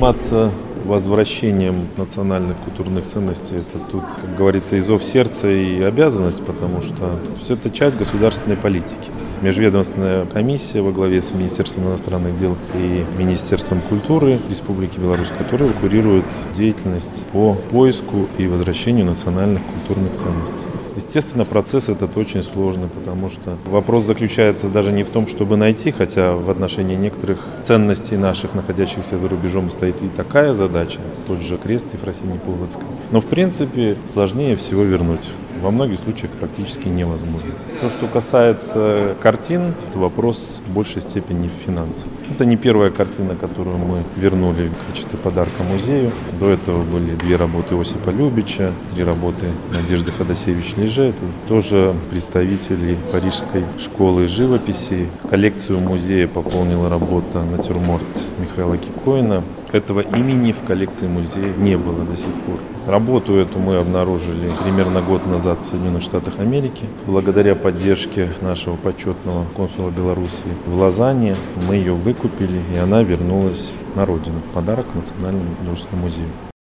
заниматься возвращением национальных культурных ценностей. Это тут, как говорится, и зов сердца, и обязанность, потому что все это часть государственной политики. Межведомственная комиссия во главе с Министерством иностранных дел и Министерством культуры Республики Беларусь, которая курирует деятельность по поиску и возвращению национальных культурных ценностей. Естественно, процесс этот очень сложный, потому что вопрос заключается даже не в том, чтобы найти, хотя в отношении некоторых ценностей наших, находящихся за рубежом, стоит и такая задача, тот же крест Ефросиньи Полоцкой. Но в принципе сложнее всего вернуть. Во многих случаях практически невозможно. То, что касается картин, это вопрос в большей степени финансов. Это не первая картина, которую мы вернули в качестве подарка музею. До этого были 2 работы Осипа Любича, 3 работы Надежды Ходосевич-Леже. Это тоже представители Парижской школы живописи. Коллекцию музея пополнила работа «Натюрморт» Михаила Кикоина. Этого имени в коллекции музея не было до сих пор. Работу эту мы обнаружили примерно год назад в Соединенных Штатах Америки. Благодаря поддержке нашего почетного консула Беларуси в Лозанне мы ее выкупили, и она вернулась на родину в подарок Национальному художественному музею.